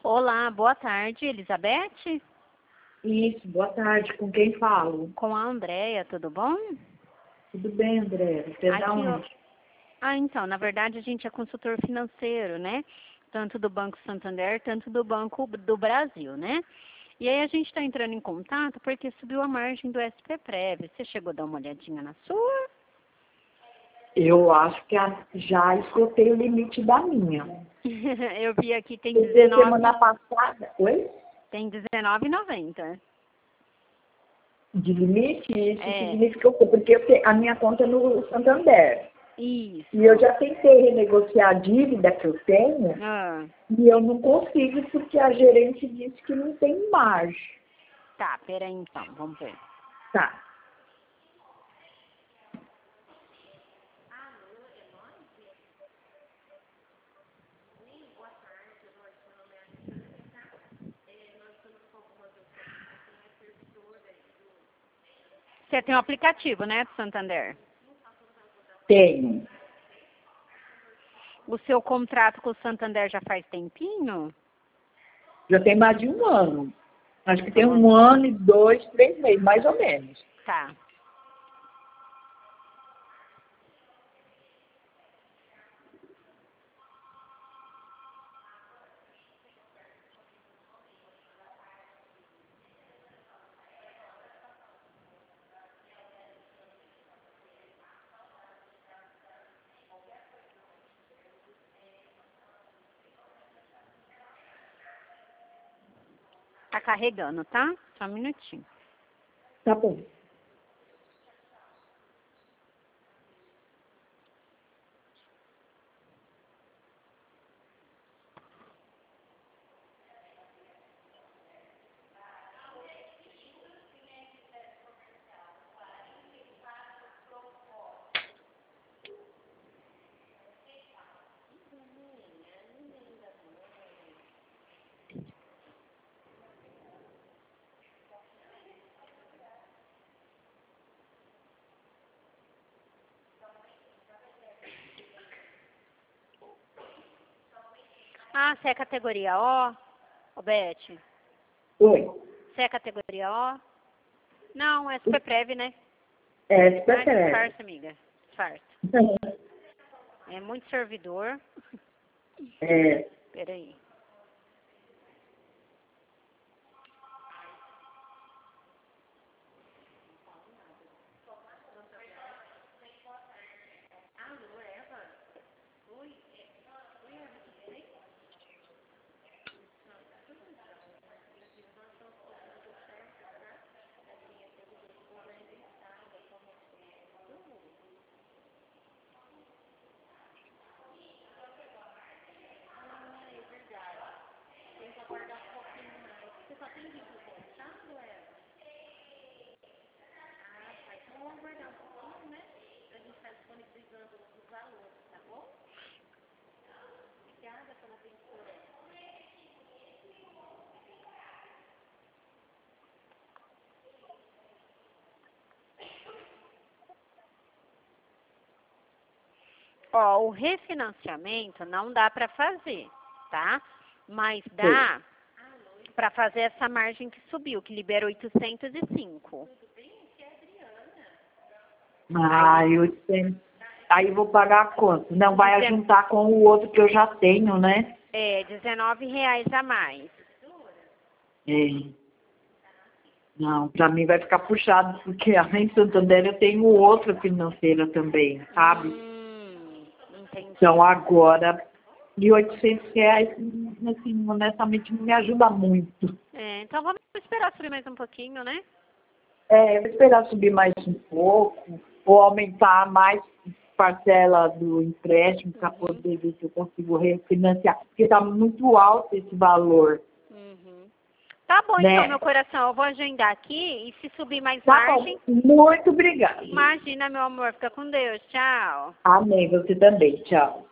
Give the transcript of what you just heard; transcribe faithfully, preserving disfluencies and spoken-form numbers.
Olá, boa tarde, Elizabeth? Isso, boa tarde. Com quem falo? Com a Andréia, tudo bom? Tudo bem, André? Você é da Aqui, ó. onde? Ah, então, na verdade a gente é consultor financeiro, né? Tanto do Banco Santander, tanto do Banco do Brasil, né? E aí a gente está entrando em contato porque subiu a margem do S P Prev. Você chegou a dar uma olhadinha na sua? Eu acho que a- já esgotei o limite da minha. Eu vi aqui, tem Porque dezenove, semana passada... Oi? tem dezenove e noventa. De limite, isso É, significa o quê? Porque eu te- a minha conta é no Santander. isso. E eu já tentei renegociar a dívida que eu tenho Ah, e eu não consigo porque a gerente disse que não tem margem. tá, peraí então, vamos ver. Tá. Você tem um aplicativo, né, do Santander? Tenho. O seu contrato com o Santander já faz tempinho? Já tem mais de um ano. Acho que Então, tem vamos... um ano e dois, três meses, mais ou menos. Tá. Tá carregando, tá? Só um minutinho. Tá bom. Ah, você é categoria O? Ô, Beth, Oi. você é categoria O? Não, S P Prev, né? É, Ah, espera. disfarça, amiga. Disfarça. É muito servidor. É, Peraí. Ó, o refinanciamento não dá para fazer, tá? Mas dá para fazer essa margem que subiu, que libera oitocentos e cinco. ai, oitocentos. Aí eu vou pagar quanto? Não, vai Dezen- juntar com o outro que eu já tenho, né? É, dezenove reais a mais. É. Não, pra mim vai ficar puxado, porque além de Santander eu tenho outra financeira também, sabe? Hum, entendi. Então agora, e oitocentos reais, assim, honestamente não me ajuda muito. É, então vamos esperar subir mais um pouquinho, né? É, eu vou esperar subir mais um pouco, ou aumentar mais parcela do empréstimo para Uhum, poder ver se eu consigo refinanciar, porque está muito alto esse valor, uhum. Tá bom então, né? meu coração. Eu vou agendar aqui e se subir mais Tá bom, margem, muito obrigada. imagina, meu amor. Fica com Deus. Tchau. Amém, você também, tchau.